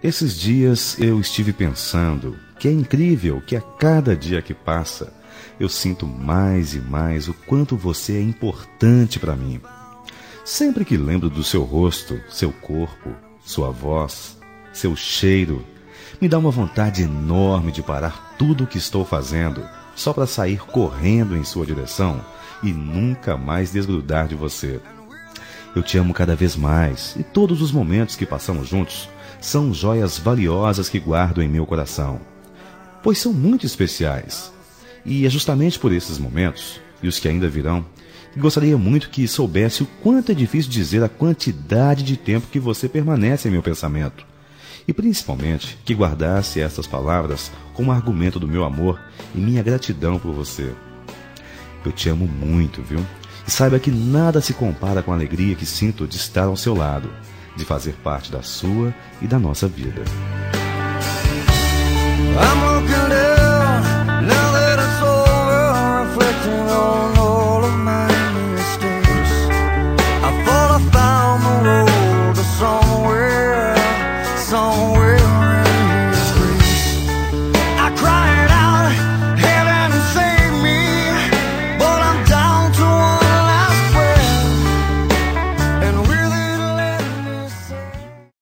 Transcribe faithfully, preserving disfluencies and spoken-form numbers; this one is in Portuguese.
Esses dias eu estive pensando que é incrível que a cada dia que passa eu sinto mais e mais o quanto você é importante para mim. Sempre que lembro do seu rosto, seu corpo, sua voz, seu cheiro, me dá uma vontade enorme de parar tudo o que estou fazendo só para sair correndo em sua direção e nunca mais desgrudar de você. Eu te amo cada vez mais e todos os momentos que passamos juntos são joias valiosas que guardo em meu coração, pois são muito especiais. E é justamente por esses momentos, e os que ainda virão, que gostaria muito que soubesse o quanto é difícil dizer a quantidade de tempo que você permanece em meu pensamento. E principalmente que guardasse estas palavras como argumento do meu amor e minha gratidão por você. Eu te amo muito, viu? E saiba que nada se compara com a alegria que sinto de estar ao seu lado, de fazer parte da sua e da nossa vida. I'm